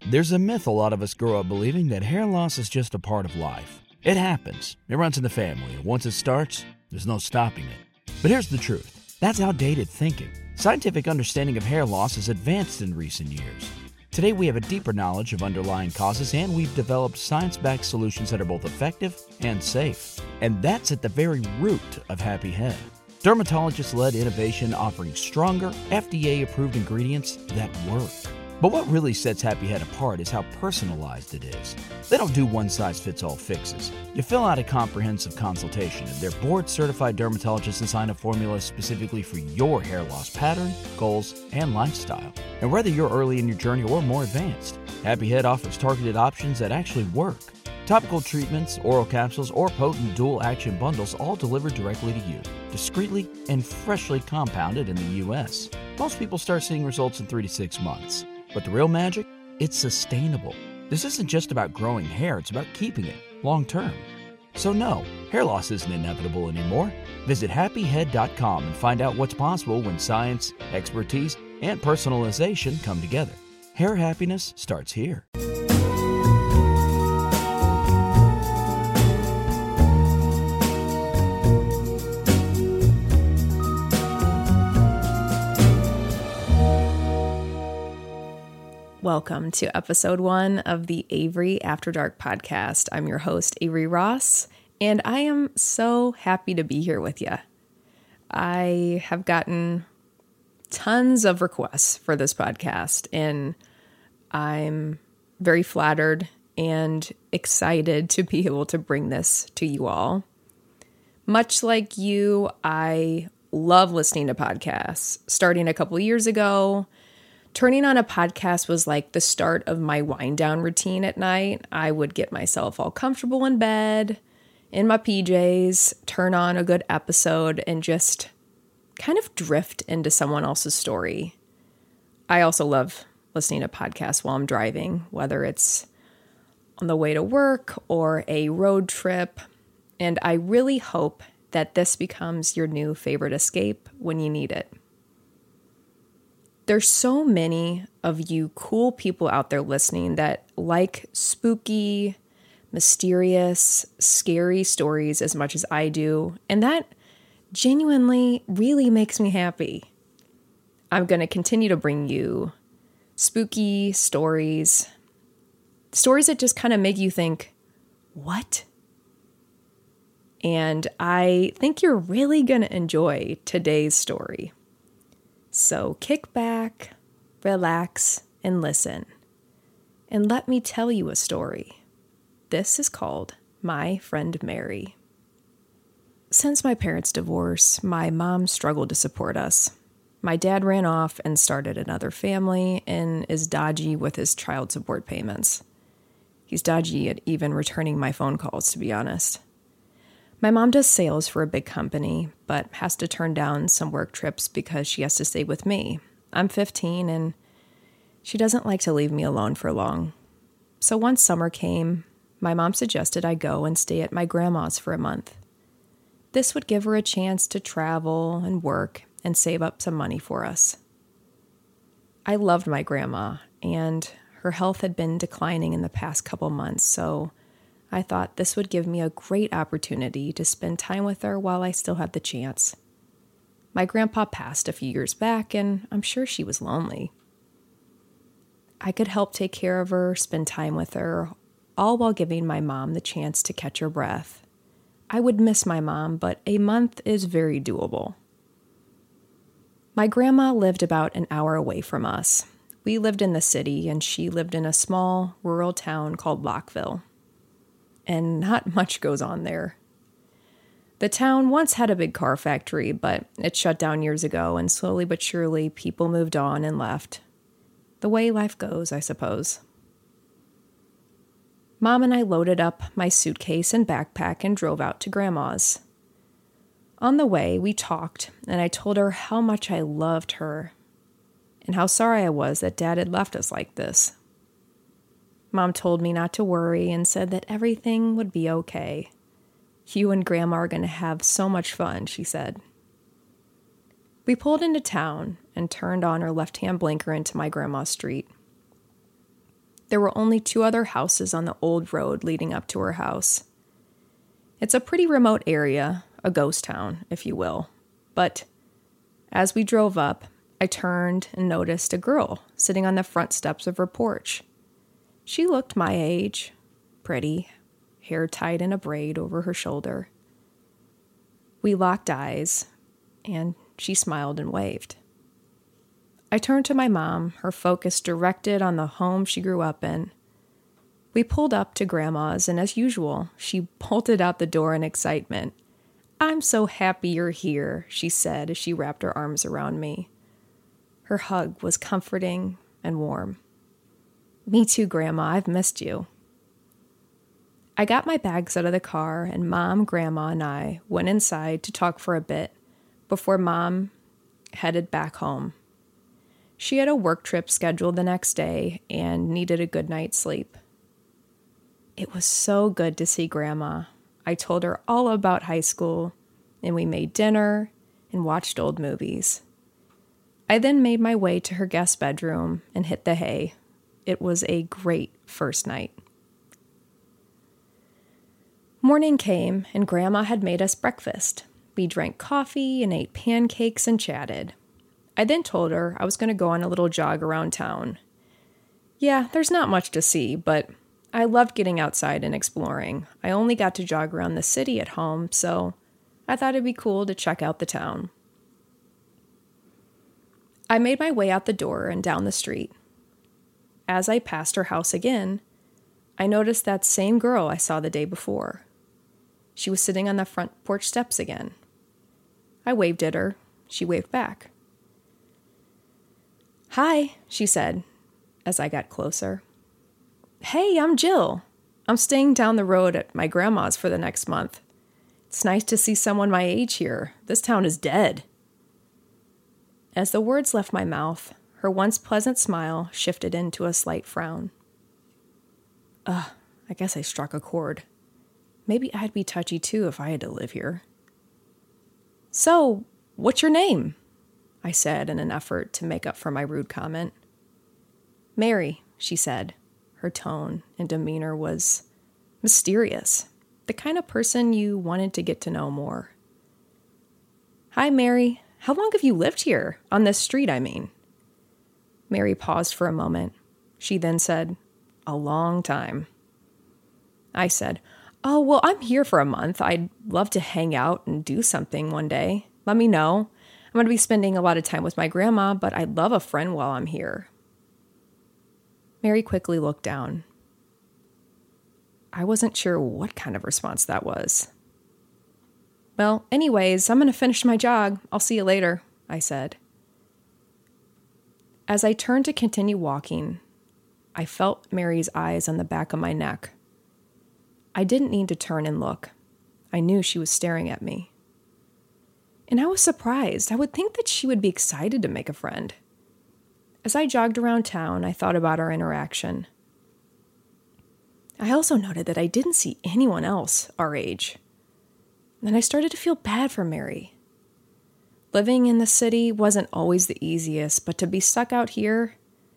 There's a myth a lot of us grow up believing that hair loss is just a part of life. It happens. It runs in the family, and once it starts, there's no stopping it. But here's the truth. That's outdated thinking. Scientific understanding of hair loss has advanced in recent years. Today we have a deeper knowledge of underlying causes, and we've developed science-backed solutions that are both effective and safe. And that's at the very root of Happy Head. Dermatologist-led innovation offering stronger, FDA-approved ingredients that work. But what really sets Happy Head apart is how personalized it is. They don't do one-size-fits-all fixes. You fill out a comprehensive consultation, and their board-certified dermatologists design a formula specifically for your hair loss pattern, goals, and lifestyle. And whether you're early in your journey or more advanced, Happy Head offers targeted options that actually work. Topical treatments, oral capsules, or potent dual-action bundles all delivered directly to you, discreetly and freshly compounded in the U.S. Most people start seeing results in 3 to 6 months. But the real magic? It's sustainable. This isn't just about growing hair, it's about keeping it long-term. So no, hair loss isn't inevitable anymore. Visit happyhead.com and find out what's possible when science, expertise, and personalization come together. Hair happiness starts here. Welcome to episode 1 of the Avery After Dark podcast. I'm your host, Avery Ross, and I am so happy to be here with you. I have gotten tons of requests for this podcast, and I'm very flattered and excited to be able to bring this to you all. Much like you, I love listening to podcasts. Starting a couple years ago, turning on a podcast was like the start of my wind down routine at night. I would get myself all comfortable in bed, in my PJs, turn on a good episode, and just kind of drift into someone else's story. I also love listening to podcasts while I'm driving, whether it's on the way to work or a road trip. And I really hope that this becomes your new favorite escape when you need it. There's so many of you cool people out there listening that like spooky, mysterious, scary stories as much as I do, and that genuinely really makes me happy. I'm going to continue to bring you spooky stories that just kind of make you think, what? And I think you're really going to enjoy today's story. So kick back, relax, and listen. And let me tell you a story. This is called My Friend Mary. Since my parents' divorce, my mom struggled to support us. My dad ran off and started another family and is dodgy with his child support payments. He's dodgy at even returning my phone calls, to be honest. My mom does sales for a big company, but has to turn down some work trips because she has to stay with me. I'm 15, and she doesn't like to leave me alone for long. So once summer came, my mom suggested I go and stay at my grandma's for a month. This would give her a chance to travel and work and save up some money for us. I loved my grandma, and her health had been declining in the past couple months, so I thought this would give me a great opportunity to spend time with her while I still had the chance. My grandpa passed a few years back, and I'm sure she was lonely. I could help take care of her, spend time with her, all while giving my mom the chance to catch her breath. I would miss my mom, but a month is very doable. My grandma lived about an hour away from us. We lived in the city, and she lived in a small, rural town called Lockville. And not much goes on there. The town once had a big car factory, but it shut down years ago, and slowly but surely people moved on and left. The way life goes, I suppose. Mom and I loaded up my suitcase and backpack and drove out to Grandma's. On the way, we talked, and I told her how much I loved her and how sorry I was that Dad had left us like this. Mom told me not to worry and said that everything would be okay. You and Grandma are going to have so much fun, she said. We pulled into town and turned on our left-hand blinker into my grandma's street. There were only 2 other houses on the old road leading up to her house. It's a pretty remote area, a ghost town, if you will. But as we drove up, I turned and noticed a girl sitting on the front steps of her porch. She looked my age, pretty, hair tied in a braid over her shoulder. We locked eyes, and she smiled and waved. I turned to my mom, her focus directed on the home she grew up in. We pulled up to Grandma's, and as usual, she bolted out the door in excitement. "I'm so happy you're here," she said as she wrapped her arms around me. Her hug was comforting and warm. "Me too, Grandma. I've missed you." I got my bags out of the car, and Mom, Grandma, and I went inside to talk for a bit before Mom headed back home. She had a work trip scheduled the next day and needed a good night's sleep. It was so good to see Grandma. I told her all about high school, and we made dinner and watched old movies. I then made my way to her guest bedroom and hit the hay. It was a great first night. Morning came, and Grandma had made us breakfast. We drank coffee and ate pancakes and chatted. I then told her I was going to go on a little jog around town. Yeah, there's not much to see, but I loved getting outside and exploring. I only got to jog around the city at home, so I thought it'd be cool to check out the town. I made my way out the door and down the street. As I passed her house again, I noticed that same girl I saw the day before. She was sitting on the front porch steps again. I waved at her. She waved back. "Hi," she said as I got closer. "Hey, I'm Jill. I'm staying down the road at my grandma's for the next month. It's nice to see someone my age here. This town is dead." As the words left my mouth, her once pleasant smile shifted into a slight frown. I guess I struck a chord. Maybe I'd be touchy too if I had to live here. "So, what's your name?" I said in an effort to make up for my rude comment. "Mary," she said. Her tone and demeanor was mysterious, the kind of person you wanted to get to know more. "Hi, Mary. How long have you lived here? On this street, I mean." Mary paused for a moment. She then said, "A long time." I said, "Oh, well, I'm here for a month. I'd love to hang out and do something one day. Let me know. I'm going to be spending a lot of time with my grandma, but I'd love a friend while I'm here." Mary quickly looked down. I wasn't sure what kind of response that was. "Well, anyways, I'm going to finish my jog. I'll see you later," I said. As I turned to continue walking, I felt Mary's eyes on the back of my neck. I didn't need to turn and look. I knew she was staring at me. And I was surprised. I would think that she would be excited to make a friend. As I jogged around town, I thought about our interaction. I also noted that I didn't see anyone else our age. And I started to feel bad for Mary. Living in the city wasn't always the easiest, but to be stuck out here...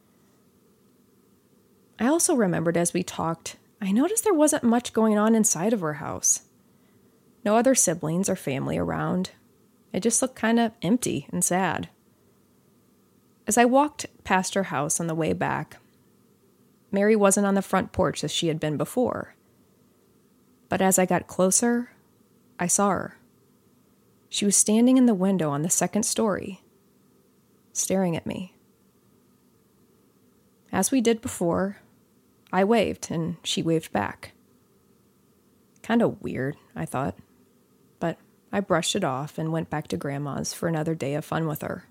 I also remembered as we talked, I noticed there wasn't much going on inside of her house. No other siblings or family around. It just looked kind of empty and sad. As I walked past her house on the way back, Mary wasn't on the front porch as she had been before. But as I got closer, I saw her. She was standing in the window on the second story, staring at me. As we did before, I waved and she waved back. Kind of weird, I thought, but I brushed it off and went back to Grandma's for another day of fun with her.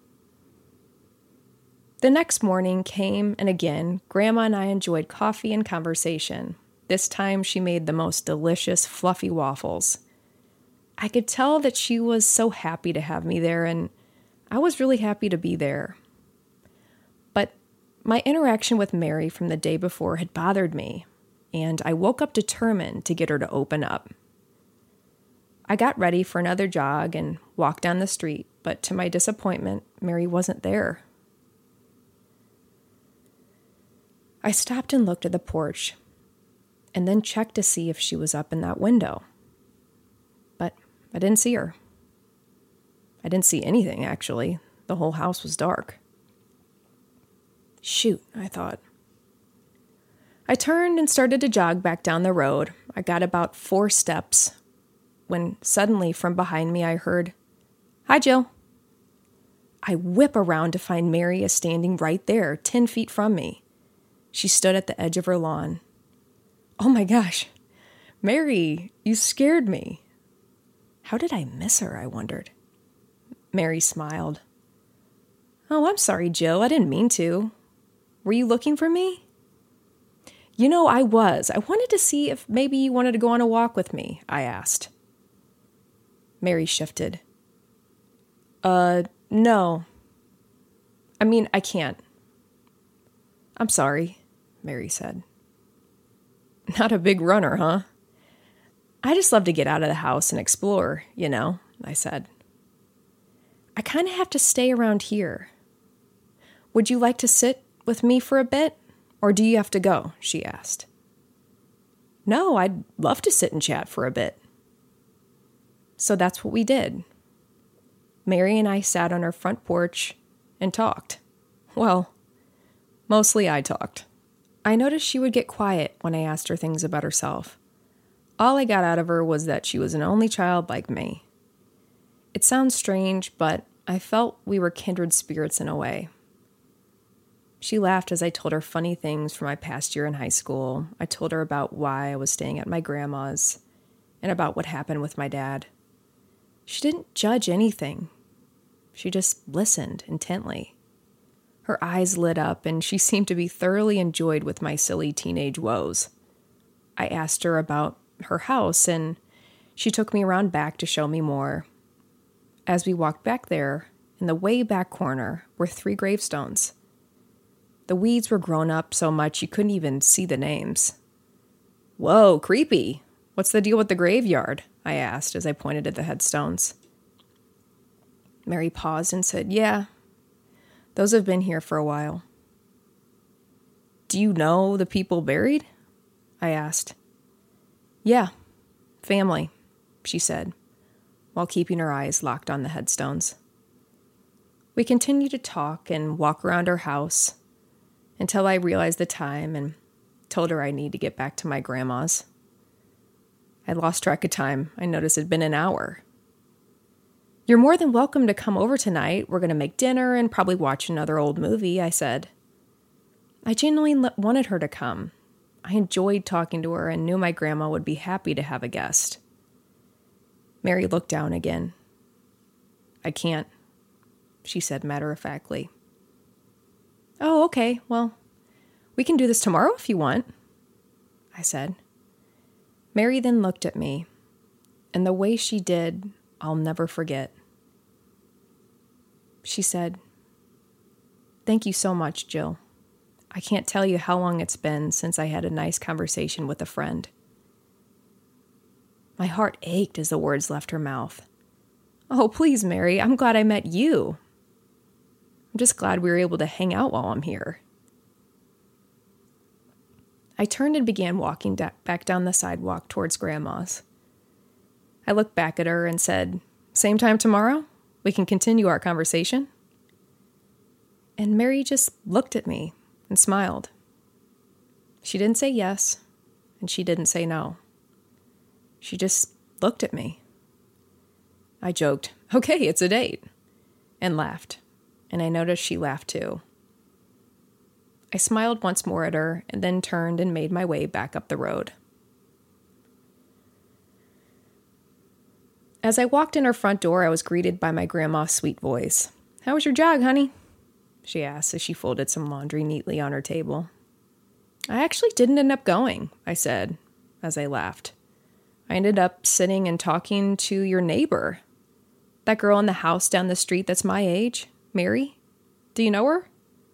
The next morning came, and again, Grandma and I enjoyed coffee and conversation. This time she made the most delicious, fluffy waffles. I could tell that she was so happy to have me there, and I was really happy to be there. But my interaction with Mary from the day before had bothered me, and I woke up determined to get her to open up. I got ready for another jog and walked down the street, but to my disappointment, Mary wasn't there. I stopped and looked at the porch and then checked to see if she was up in that window. But I didn't see her. I didn't see anything, actually. The whole house was dark. Shoot, I thought. I turned and started to jog back down the road. I got about 4 steps when suddenly from behind me I heard, "Hi, Jill." I whip around to find Mary is standing right there, 10 feet from me. She stood at the edge of her lawn. Oh my gosh, Mary, you scared me. How did I miss her, I wondered. Mary smiled. Oh, I'm sorry, Jill. I didn't mean to. Were you looking for me? You know, I was. I wanted to see if maybe you wanted to go on a walk with me, I asked. Mary shifted. No. I mean, I can't. I'm sorry, Mary said. Not a big runner, huh? I just love to get out of the house and explore, I said. I kind of have to stay around here. Would you like to sit with me for a bit, or do you have to go? She asked. No, I'd love to sit and chat for a bit. So that's what we did. Mary and I sat on her front porch and talked. Well, mostly I talked. I noticed she would get quiet when I asked her things about herself. All I got out of her was that she was an only child like me. It sounds strange, but I felt we were kindred spirits in a way. She laughed as I told her funny things from my past year in high school. I told her about why I was staying at my grandma's and about what happened with my dad. She didn't judge anything. She just listened intently. Her eyes lit up, and she seemed to be thoroughly enjoyed with my silly teenage woes. I asked her about her house, and she took me around back to show me more. As we walked back there, in the way back corner were 3 gravestones. The weeds were grown up so much you couldn't even see the names. Whoa, creepy. What's the deal with the graveyard? I asked as I pointed at the headstones. Mary paused and said, Yeah, those have been here for a while. Do you know the people buried? I asked. Yeah, family, she said, while keeping her eyes locked on the headstones. We continued to talk and walk around her house until I realized the time and told her I need to get back to my grandma's. I lost track of time. I noticed it had been an hour. You're more than welcome to come over tonight. We're going to make dinner and probably watch another old movie, I said. I genuinely wanted her to come. I enjoyed talking to her and knew my grandma would be happy to have a guest. Mary looked down again. I can't, she said matter-of-factly. Oh, okay, well, we can do this tomorrow if you want, I said. Mary then looked at me, and the way she did, I'll never forget. She said, Thank you so much, Jill. I can't tell you how long it's been since I had a nice conversation with a friend. My heart ached as the words left her mouth. Oh, please, Mary, I'm glad I met you. I'm just glad we were able to hang out while I'm here. I turned and began walking back down the sidewalk towards Grandma's. I looked back at her and said, Same time tomorrow? We can continue our conversation? And Mary just looked at me and smiled. She didn't say yes, and she didn't say no. She just looked at me. I joked, Okay, it's a date, and laughed, and I noticed she laughed too. I smiled once more at her and then turned and made my way back up the road. As I walked in her front door, I was greeted by my grandma's sweet voice. How was your jog, honey? She asked as she folded some laundry neatly on her table. I actually didn't end up going, I said, as I laughed. I ended up sitting and talking to your neighbor. That girl in the house down the street that's my age, Mary. Do you know her?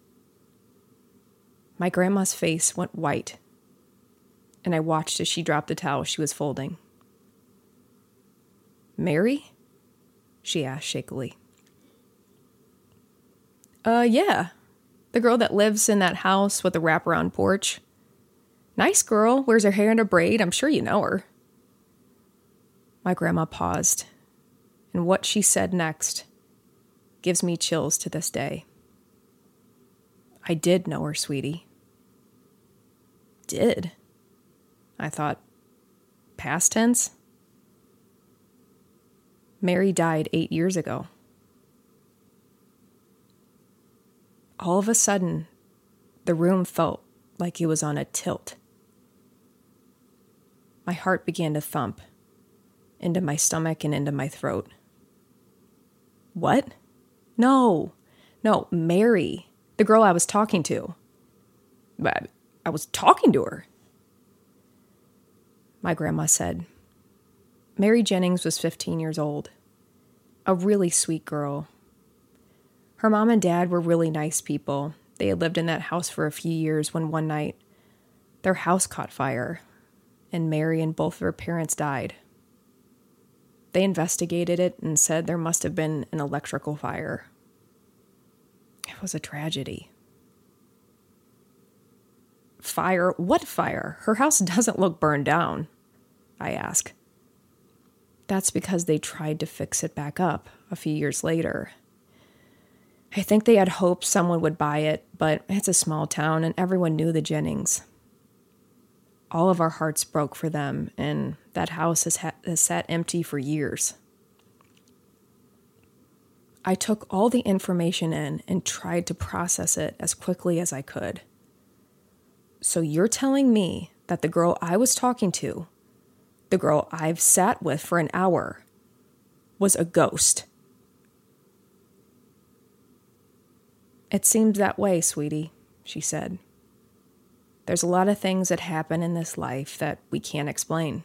My grandma's face went white, and I watched as she dropped the towel she was folding. Mary? She asked shakily. Yeah. The girl that lives in that house with the wraparound porch. Nice girl, wears her hair in a braid. I'm sure you know her. My grandma paused, and what she said next gives me chills to this day. I did know her, sweetie. Did? I thought, past tense? Mary died 8 years ago. All of a sudden, the room felt like it was on a tilt. My heart began to thump into my stomach and into my throat. What? No, Mary, the girl I was talking to. But I was talking to her. My grandma said, Mary Jennings was 15 years old. A really sweet girl. Her mom and dad were really nice people. They had lived in that house for a few years when one night their house caught fire and Mary and both of her parents died. They investigated it and said there must have been an electrical fire. It was a tragedy. Fire? What fire? Her house doesn't look burned down, I ask. That's because they tried to fix it back up a few years later. I think they had hoped someone would buy it, but it's a small town and everyone knew the Jennings. All of our hearts broke for them, and that house has sat empty for years. I took all the information in and tried to process it as quickly as I could. So you're telling me that the girl I was talking to, the girl I've sat with for an hour, was a ghost? It seemed that way, sweetie, she said. There's a lot of things that happen in this life that we can't explain.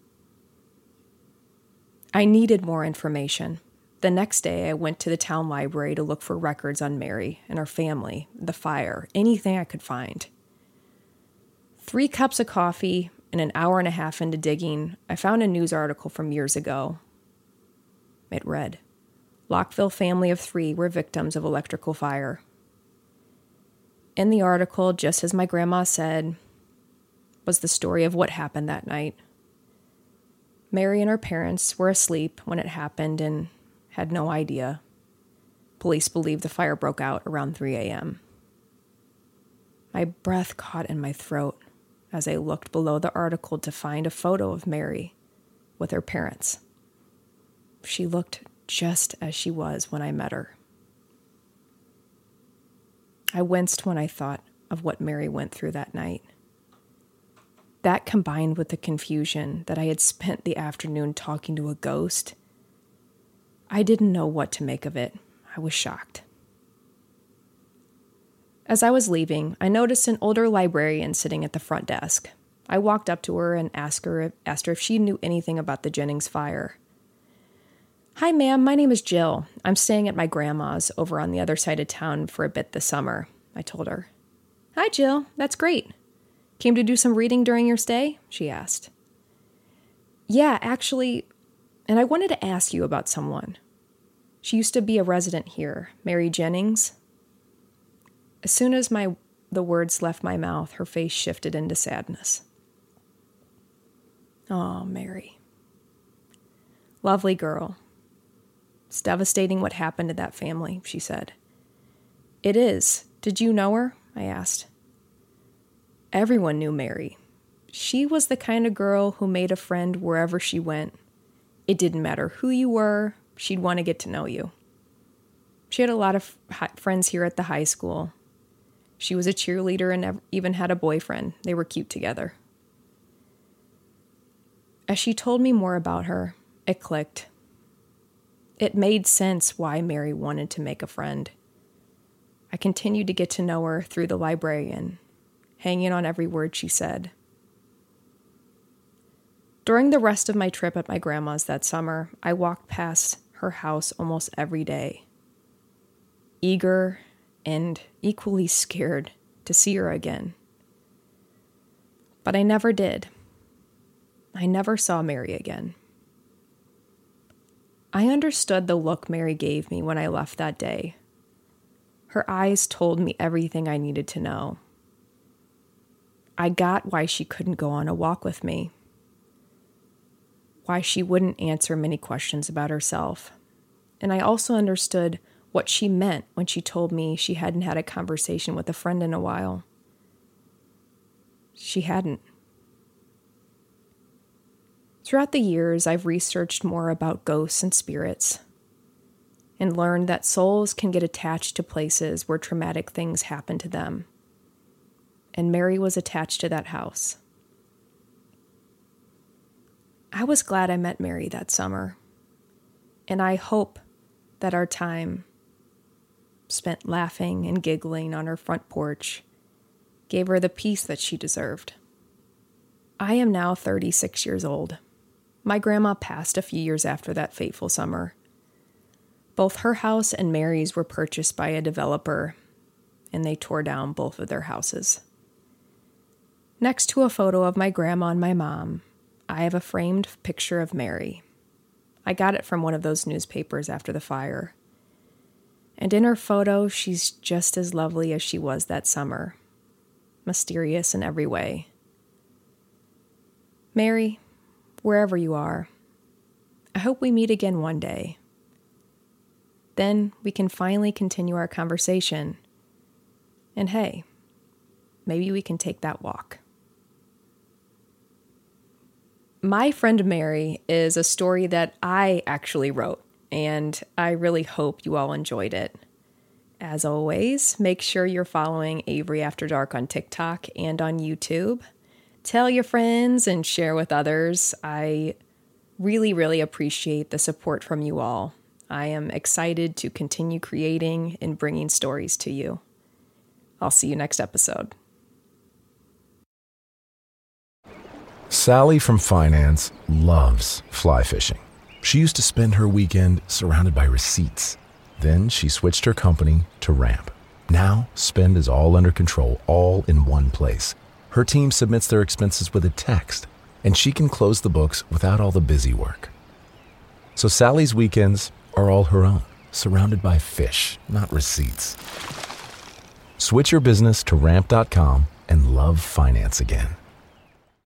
I needed more information. The next day, I went to the town library to look for records on Mary and her family, the fire, anything I could find. 3 cups of coffee and an hour and a half into digging, I found a news article from years ago. It read, Lockville family of 3 were victims of electrical fire. In the article, just as my grandma said, was the story of what happened that night. Mary and her parents were asleep when it happened and had no idea. Police believe the fire broke out around 3 a.m. My breath caught in my throat as I looked below the article to find a photo of Mary with her parents. She looked just as she was when I met her. I winced when I thought of what Mary went through that night. That combined with the confusion that I had spent the afternoon talking to a ghost, I didn't know what to make of it. I was shocked. As I was leaving, I noticed an older librarian sitting at the front desk. I walked up to her and asked her if she knew anything about the Jennings fire. Hi, ma'am. My name is Jill. I'm staying at my grandma's over on the other side of town for a bit this summer, I told her. Hi, Jill. That's great. Came to do some reading during your stay? She asked. Yeah, actually, and I wanted to ask you about someone. She used to be a resident here, Mary Jennings. As soon as the words left my mouth, her face shifted into sadness. Oh, Mary. Lovely girl. It's devastating what happened to that family, she said. It is. Did you know her? I asked. Everyone knew Mary. She was the kind of girl who made a friend wherever she went. It didn't matter who you were, she'd want to get to know you. She had a lot of friends here at the high school. She was a cheerleader and even had a boyfriend. They were cute together. As she told me more about her, it clicked. It made sense why Mary wanted to make a friend. I continued to get to know her through the librarian, hanging on every word she said. During the rest of my trip at my grandma's that summer, I walked past her house almost every day, eager and equally scared to see her again. But I never did. I never saw Mary again. I understood the look Mary gave me when I left that day. Her eyes told me everything I needed to know. I got why she couldn't go on a walk with me, why she wouldn't answer many questions about herself. And I also understood what she meant when she told me she hadn't had a conversation with a friend in a while. She hadn't. Throughout the years, I've researched more about ghosts and spirits and learned that souls can get attached to places where traumatic things happen to them. And Mary was attached to that house. I was glad I met Mary that summer, and I hope that our time spent laughing and giggling on her front porch gave her the peace that she deserved. I am now 36 years old. My grandma passed a few years after that fateful summer. Both her house and Mary's were purchased by a developer, and they tore down both of their houses. Next to a photo of my grandma and my mom, I have a framed picture of Mary. I got it from one of those newspapers after the fire. And in her photo, she's just as lovely as she was that summer, mysterious in every way. Mary, wherever you are, I hope we meet again one day. Then we can finally continue our conversation. And hey, maybe we can take that walk. My Friend Mary is a story that I actually wrote, and I really hope you all enjoyed it. As always, make sure you're following Avery After Dark on TikTok and on YouTube. Tell your friends and share with others. I really, really appreciate the support from you all. I am excited to continue creating and bringing stories to you. I'll see you next episode. Sally from finance loves fly fishing. She used to spend her weekend surrounded by receipts. Then she switched her company to Ramp. Now, spend is all under control, all in one place. Her team submits their expenses with a text, and she can close the books without all the busy work. So Sally's weekends are all her own, surrounded by fish, not receipts. Switch your business to Ramp.com and love finance again.